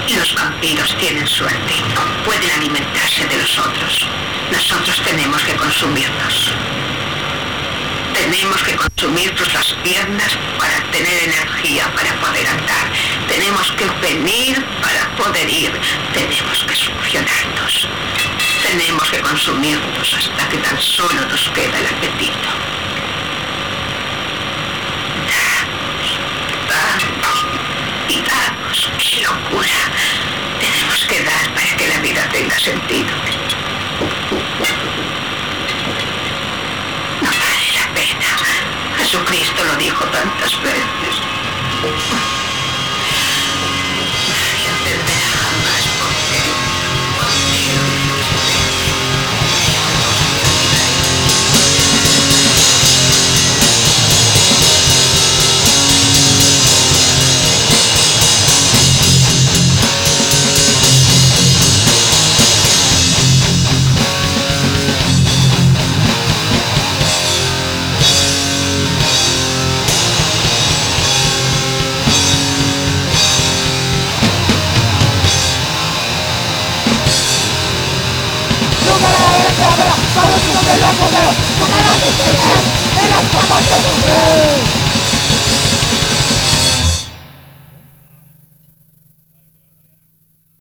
Los vampiros tienen suerte. Pueden alimentarse de los otros. Nosotros tenemos que consumirnos. Tenemos que consumirnos las piernas para tener energía para poder andar. Tenemos que venir para poder ir. Tenemos que succionarnos. Tenemos que consumirnos hasta que tan solo nos queda el apetito. Damos y damos. ¡Qué locura! Tenemos que dar para que la vida tenga sentido. No vale la pena. Jesucristo lo dijo tantas veces. Nadie entenderá jamás por qué. ¡Vamos a ver! ¡Vamos a ver! ¡Vamos a ver!